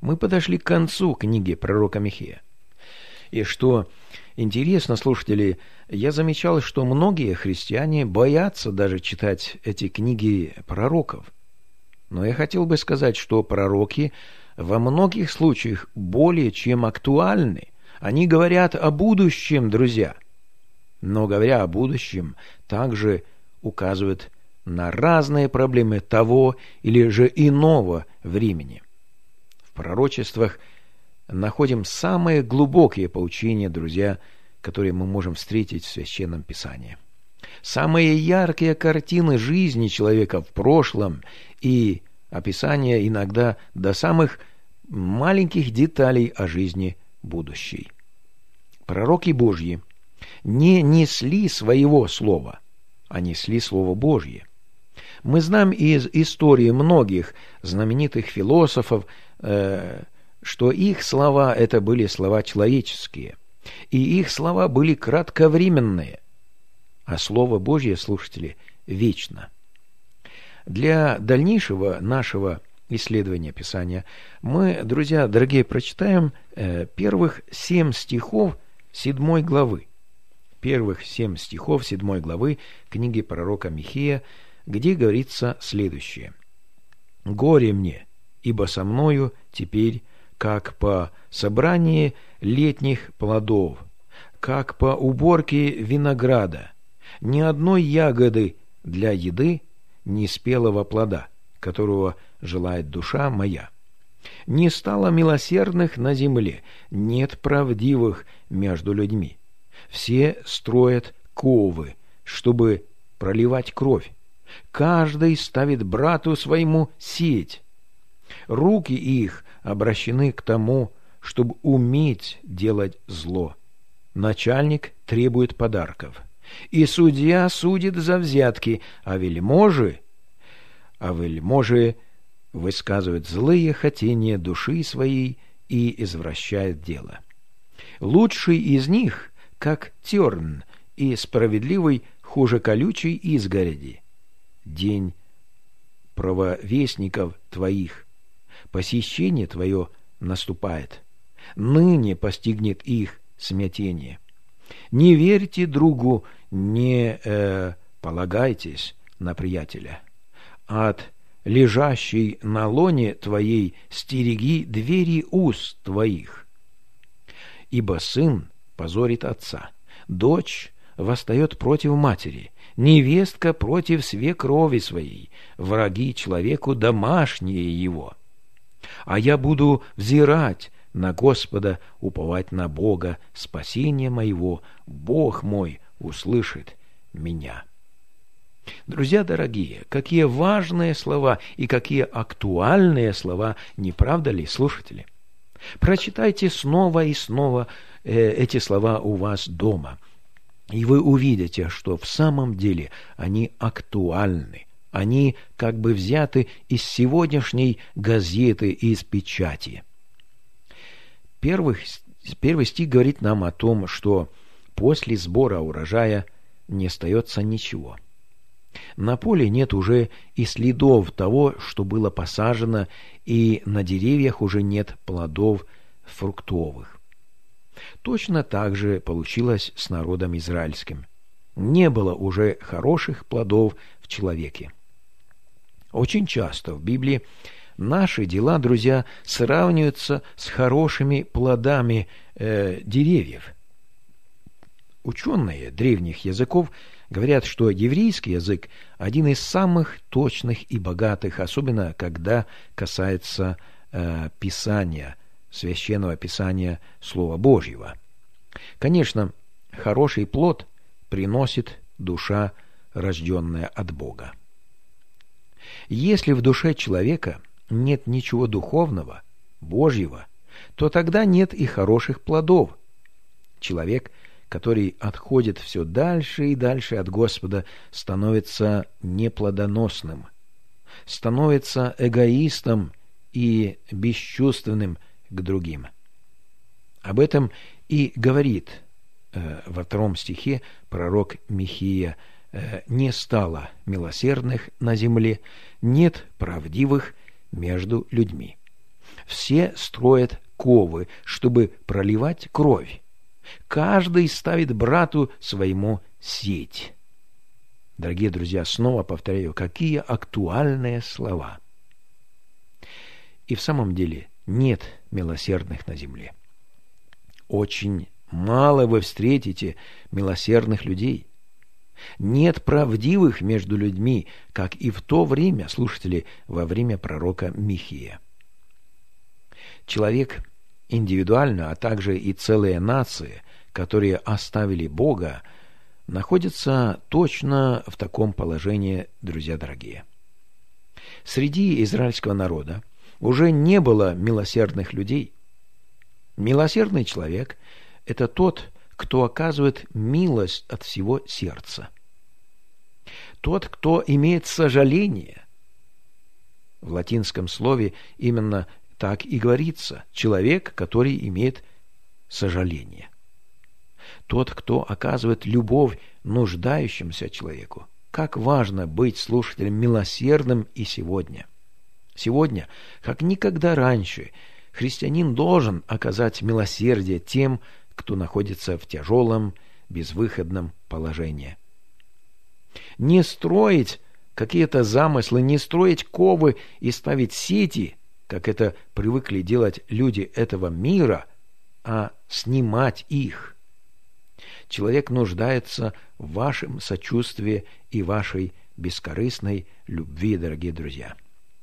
Мы подошли к концу книги пророка Михея. И что интересно, слушатели, я замечал, что многие христиане боятся даже читать эти книги пророков. Но я хотел бы сказать, что пророки во многих случаях более чем актуальны. Они говорят о будущем, друзья. Но говоря о будущем, также указывают на разные проблемы того или же иного времени. В пророчествах находим самые глубокие поучения, друзья, которые мы можем встретить в Священном Писании. Самые яркие картины жизни человека в прошлом и описание иногда до самых маленьких деталей о жизни будущей. Пророки Божьи не несли своего слова, а несли Слово Божье. Мы знаем из истории многих знаменитых философов, что их слова это были слова человеческие, и их слова были кратковременные, а Слово Божье, слушатели, вечно. Для дальнейшего нашего исследования Писания мы, друзья дорогие, прочитаем первых 7 стихов 7 главы. Первых 7 стихов 7 главы книги пророка Михея, где говорится следующее. «Горе мне, ибо со мною теперь, как по собрании летних плодов, как по уборке винограда, ни одной ягоды для еды, ни спелого плода, которого желает душа моя. Не стало милосердных на земле, нет правдивых между людьми. Все строят ковы, чтобы проливать кровь. Каждый ставит брату своему сеть. Руки их обращены к тому, чтобы уметь делать зло. Начальник требует подарков, и судья судит за взятки, а вельможи высказывают злые хотения души своей и извращают дело. Лучший из них, как терн, и справедливый хуже колючей изгороди. День правовестников твоих, посещение твое наступает. Ныне постигнет их смятение. Не верьте другу, не полагайтесь на приятеля. От лежащей на лоне твоей стереги двери уст твоих. Ибо сын позорит отца, дочь восстает против матери, невестка против свекрови своей, враги человеку домашние его. А я буду взирать на Господа, уповать на Бога, спасение моего, Бог мой услышит меня». Друзья дорогие, какие важные слова и какие актуальные слова, не правда ли, слушатели? Прочитайте снова и снова эти слова у вас дома, и вы увидите, что в самом деле они актуальны. Они как бы взяты из сегодняшней газеты, из печати. Первый стих говорит нам о том, что после сбора урожая не остается ничего. На поле нет уже и следов того, что было посажено, и на деревьях уже нет плодов фруктовых. Точно так же получилось с народом израильским. Не было уже хороших плодов в человеке. Очень часто в Библии наши дела, друзья, сравниваются с хорошими плодами деревьев. Ученые древних языков говорят, что еврейский язык один из самых точных и богатых, особенно когда касается Писания, священного Писания Слова Божьего. Конечно, хороший плод приносит душа, рожденная от Бога. Если в душе человека нет ничего духовного, Божьего, то тогда нет и хороших плодов. Человек, который отходит все дальше и дальше от Господа, становится неплодоносным, становится эгоистом и бесчувственным к другим. Об этом и говорит во 2 стихе пророк Михея: «Не стало милосердных на земле, нет правдивых между людьми. все строят ковы, чтобы проливать кровь. Каждый ставит брату своему сеть. Дорогие друзья, снова повторяю, какие актуальные слова. И в самом деле нет милосердных на земле. Очень мало вы встретите милосердных людей. Нет правдивых между людьми, как и в то время, слушатели, во время пророка Михея. Человек индивидуально, а также и целые нации, которые оставили Бога, находятся точно в таком положении, друзья дорогие. Среди израильского народа уже не было милосердных людей. Милосердный человек – это тот, кто оказывает милость от всего сердца. Тот, кто имеет сожаление. В латинском слове именно так и говорится: человек, который имеет сожаление. Тот, кто оказывает любовь нуждающемуся человеку. Как важно быть слушателем милосердным и сегодня. Сегодня, как никогда раньше, христианин должен оказать милосердие тем, кто находится в тяжелом, безвыходном положении. Не строить какие-то замыслы, не строить ковы и ставить сети, как это привыкли делать люди этого мира, а снимать их. Человек нуждается в вашем сочувствии и вашей бескорыстной любви, дорогие друзья.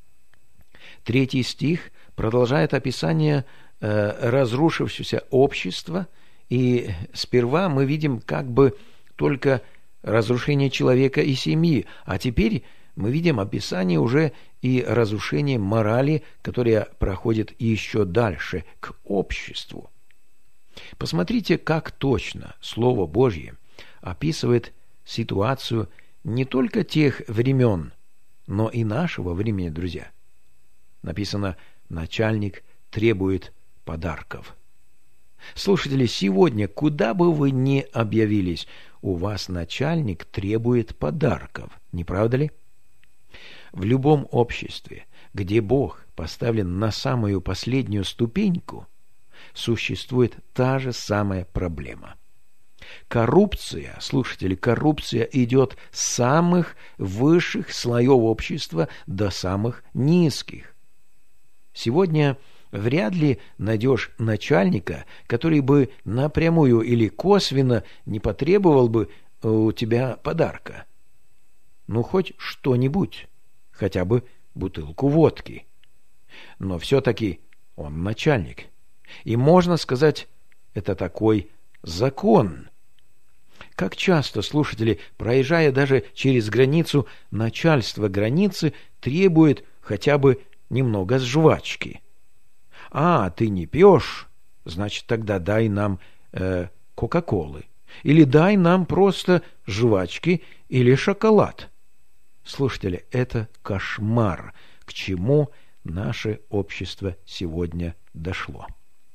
3 стих продолжает описание разрушившегося общества, и сперва мы видим как бы только разрушение человека и семьи, а теперь мы видим описание уже и разрушение морали, которое проходит еще дальше, к обществу. Посмотрите, как точно Слово Божье описывает ситуацию не только тех времен, но и нашего времени, друзья. Написано: начальник требует подарков. Слушатели, сегодня, куда бы вы ни объявились, у вас начальник требует подарков, не правда ли? В любом обществе, где Бог поставлен на самую последнюю ступеньку, существует та же самая проблема. Коррупция, слушатели, коррупция идет с самых высших слоев общества до самых низких. Сегодня вряд ли найдешь начальника, который бы напрямую или косвенно не потребовал бы у тебя подарка. Ну, хоть что-нибудь, хотя бы бутылку водки. Но все-таки он начальник. И можно сказать, это такой закон. Как часто, слушатели, проезжая даже через границу, начальство границы требует хотя бы немного жвачки. А, ты не пьешь, значит, тогда дай нам кока-колы. Или дай нам просто жвачки или шоколад. Слушатели, это кошмар, к чему наше общество сегодня дошло.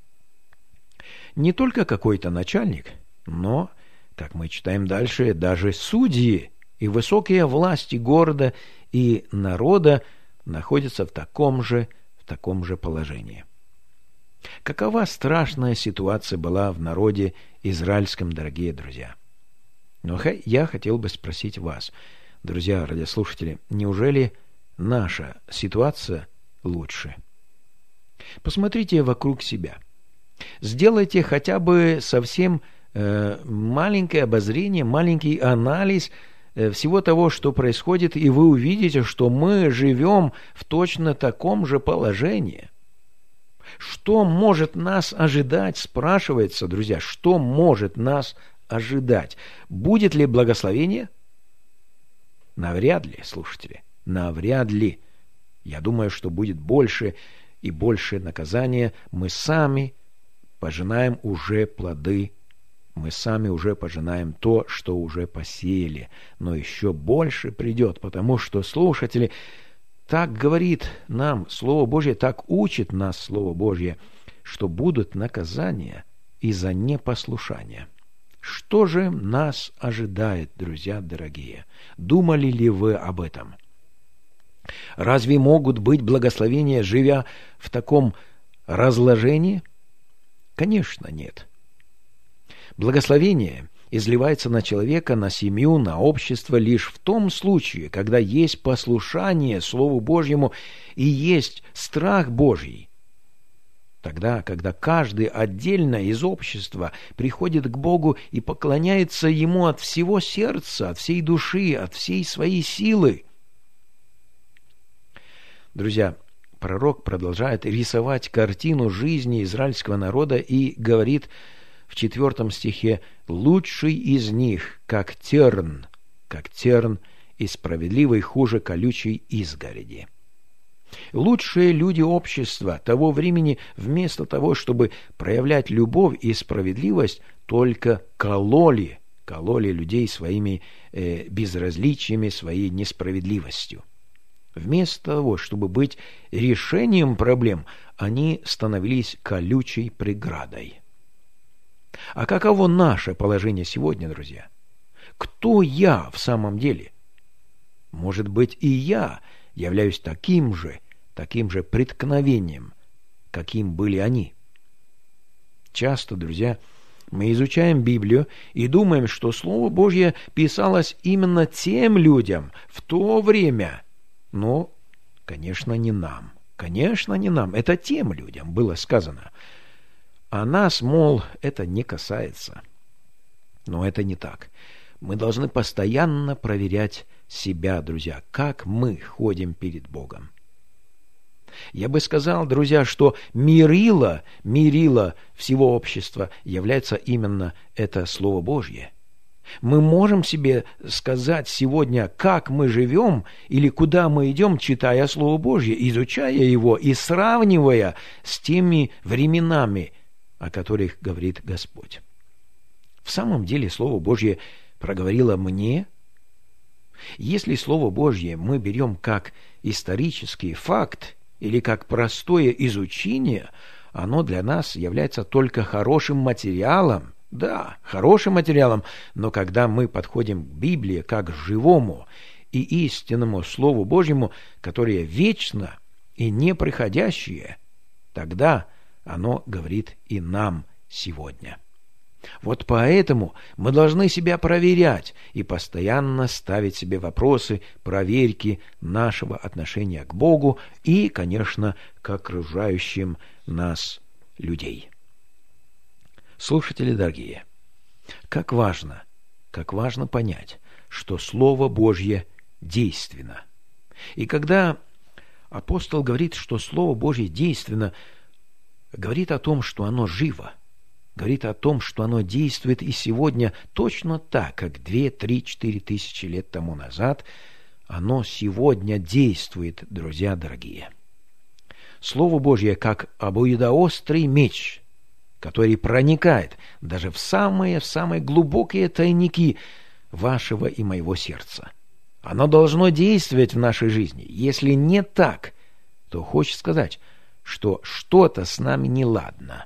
Не только какой-то начальник, но, как мы читаем дальше, даже судьи и высокие власти города и народа находятся в таком же положении. Какова страшная ситуация была в народе израильском, дорогие друзья? Но я хотел бы спросить вас, друзья радиослушатели, неужели наша ситуация лучше? Посмотрите вокруг себя. Сделайте хотя бы совсем маленькое обозрение, маленький анализ всего того, что происходит, и вы увидите, что мы живем в точно таком же положении. Что может нас ожидать, спрашивается, друзья, что может нас ожидать? Будет ли благословение? Навряд ли, слушатели, навряд ли. Я думаю, что будет больше и больше наказания. Мы сами пожинаем уже плоды, мы сами уже пожинаем то, что уже посеяли. Но еще больше придет, потому что, слушатели, так говорит нам Слово Божье, так учит нас Слово Божье, что будут наказания из-за непослушания. Что же нас ожидает, друзья дорогие? Думали ли вы об этом? Разве могут быть благословения, живя в таком разложение? Конечно, нет. Благословение изливается на человека, на семью, на общество лишь в том случае, когда есть послушание Слову Божьему и есть страх Божий. Тогда, когда каждый отдельно из общества приходит к Богу и поклоняется Ему от всего сердца, от всей души, от всей своей силы. Друзья, пророк продолжает рисовать картину жизни израильского народа и говорит в 4 стихе: «Лучший из них, как терн и справедливый хуже колючей изгороди». Лучшие люди общества того времени вместо того, чтобы проявлять любовь и справедливость, только кололи людей своими безразличиями, своей несправедливостью. Вместо того, чтобы быть решением проблем, они становились колючей преградой. А каково наше положение сегодня, друзья? Кто я в самом деле? Может быть, и я являюсь таким же преткновением, каким были они. Часто, друзья, мы изучаем Библию и думаем, что Слово Божье писалось именно тем людям в то время. Но, конечно, не нам. Конечно, не нам. Это тем людям было сказано. А нас, мол, это не касается. Но это не так. Мы должны постоянно проверять себя, друзья, как мы ходим перед Богом. Я бы сказал, друзья, что мерило всего общества является именно это Слово Божье. Мы можем себе сказать сегодня, как мы живем или куда мы идем, читая Слово Божье, изучая его и сравнивая с теми временами, о которых говорит Господь. В самом деле Слово Божье проговорило мне. Если Слово Божье мы берем как исторический факт или как простое изучение, оно для нас является только хорошим материалом. Да, хорошим материалом, но когда мы подходим к Библии как к живому и истинному Слову Божьему, которое вечно и неприходящее, тогда оно говорит и нам сегодня. Вот поэтому мы должны себя проверять и постоянно ставить себе вопросы, проверки нашего отношения к Богу и, конечно, к окружающим нас людей. Слушатели дорогие, как важно понять, что Слово Божье действенно. И когда апостол говорит, что Слово Божье действенно, говорит о том, что оно живо, говорит о том, что оно действует и сегодня точно так, как 2, 3, 4 тысячи лет тому назад, оно сегодня действует, друзья дорогие. Слово Божье как обоюдоострый меч, который проникает даже в самые глубокие тайники вашего и моего сердца. Оно должно действовать в нашей жизни. Если не так, то хочет сказать, что что-то с нами неладно.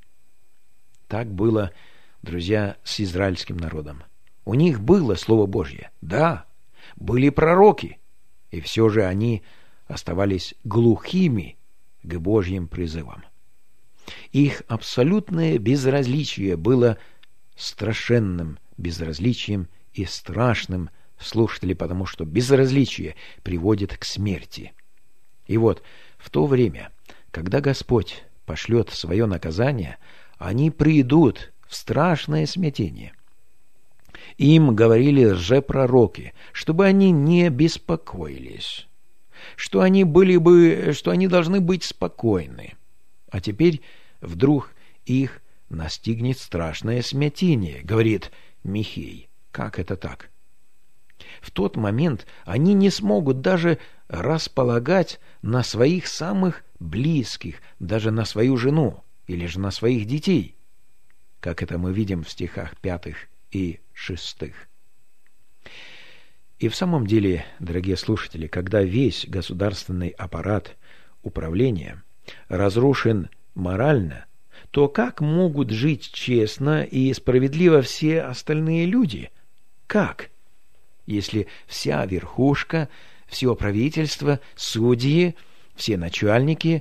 Так было, друзья, с израильским народом. У них было Слово Божье. Да, были пророки, и все же они оставались глухими к Божьим призывам. Их абсолютное безразличие было страшенным безразличием и страшным, слушатели, потому что безразличие приводит к смерти. И вот в то время, когда Господь пошлет свое наказание, они придут в страшное смятение. Им говорили лжепророки, чтобы они не беспокоились, что они должны быть спокойны. А теперь вдруг их настигнет страшное смятение, говорит Михей. Как это так? В тот момент они не смогут даже располагать на своих самых близких, даже на свою жену или же на своих детей, как это мы видим в стихах 5 и 6. И в самом деле, дорогие слушатели, когда весь государственный аппарат управления разрушен морально, то как могут жить честно и справедливо все остальные люди? Как? Если вся верхушка, все правительство, судьи, все начальники,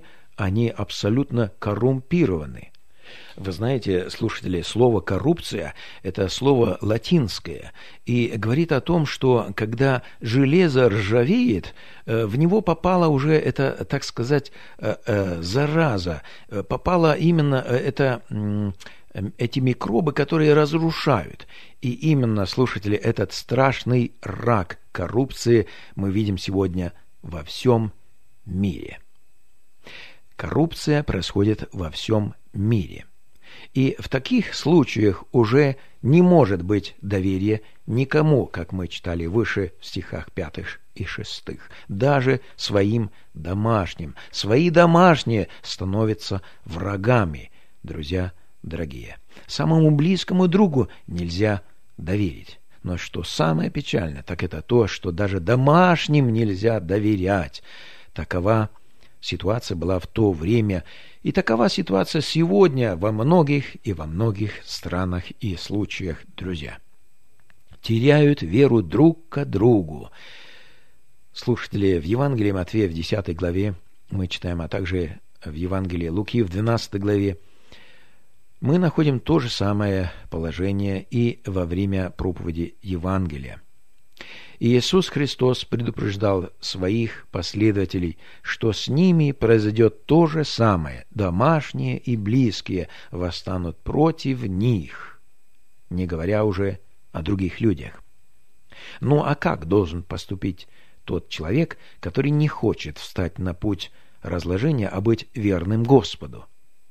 они абсолютно коррумпированы. Вы знаете, слушатели, слово «коррупция» – это слово латинское, и говорит о том, что когда железо ржавеет, в него попала уже эта, так сказать, зараза, попала именно эти микробы, которые разрушают. И именно, слушатели, этот страшный рак коррупции мы видим сегодня во всем мире. Коррупция происходит во всем мире. И в таких случаях уже не может быть доверия никому, как мы читали выше в стихах 5 и 6, даже своим домашним. Свои домашние становятся врагами, друзья дорогие. Самому близкому другу нельзя доверить. Но что самое печальное, так это то, что даже домашним нельзя доверять. Такова ситуация была в то время, и такова ситуация сегодня во многих странах и случаях, друзья. Теряют веру друг к другу. Слушатели, в Евангелии Матфея в 10 главе мы читаем, а также в Евангелии Луки в 12 главе, мы находим то же самое положение и во время проповеди Евангелия. И Иисус Христос предупреждал своих последователей, что с ними произойдет то же самое. Домашние и близкие восстанут против них, не говоря уже о других людях. Ну а как должен поступить тот человек, который не хочет встать на путь разложения, а быть верным Господу?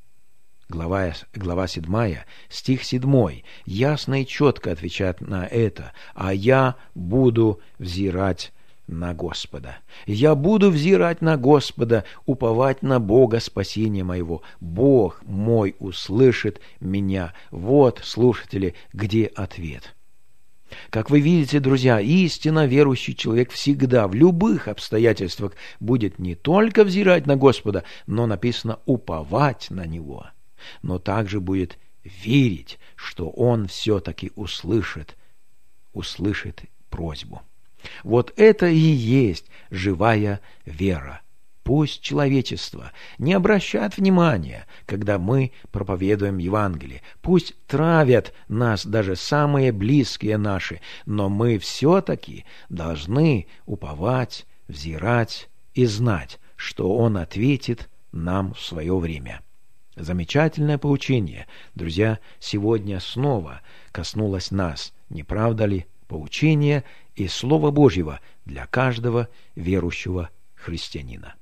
Глава 7, стих 7, ясно и четко отвечает на это. «А я буду взирать на Господа». «Я буду взирать на Господа, уповать на Бога спасения моего. Бог мой услышит меня». Вот, слушатели, где ответ. Как вы видите, друзья, истинно верующий человек всегда, в любых обстоятельствах, будет не только взирать на Господа, но написано «уповать на Него». Но также будет верить, что Он все-таки услышит просьбу. Вот это и есть живая вера. Пусть человечество не обращает внимания, когда мы проповедуем Евангелие. Пусть травят нас даже самые близкие наши, но мы все-таки должны уповать, взирать и знать, что Он ответит нам в свое время. Замечательное поучение, друзья, сегодня снова коснулось нас, не правда ли? Поучение и Слово Божьего для каждого верующего христианина.